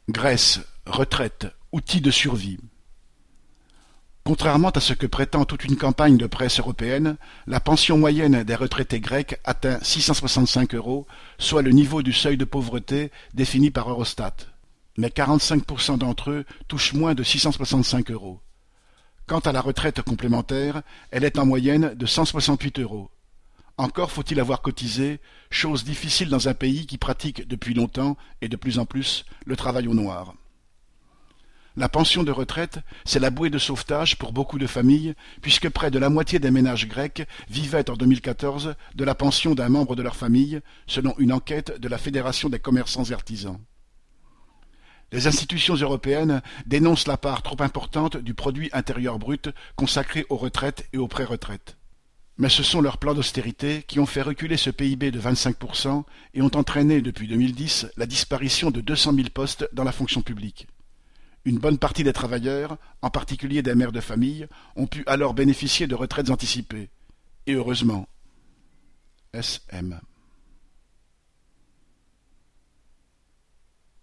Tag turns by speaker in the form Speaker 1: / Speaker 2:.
Speaker 1: Grèce, retraite, outil de survie. Contrairement à ce que prétend toute une campagne de presse européenne, la pension moyenne des retraités grecs atteint 665 €, soit le niveau du seuil de pauvreté défini par Eurostat. Mais 45% d'entre eux touchent moins de 665 €. Quant à la retraite complémentaire, elle est en moyenne de 168 €. Encore faut-il avoir cotisé, chose difficile dans un pays qui pratique depuis longtemps et de plus en plus le travail au noir. La pension de retraite, c'est la bouée de sauvetage pour beaucoup de familles, puisque près de la moitié des ménages grecs vivaient en 2014 de la pension d'un membre de leur famille, selon une enquête de la Fédération des commerçants et artisans. Les institutions européennes dénoncent la part trop importante du produit intérieur brut consacré aux retraites et aux pré-retraites. Mais ce sont leurs plans d'austérité qui ont fait reculer ce PIB de 25% et ont entraîné depuis 2010 la disparition de 200 000 postes dans la fonction publique. Une bonne partie des travailleurs, en particulier des mères de famille, ont pu alors bénéficier de retraites anticipées. Et heureusement. SM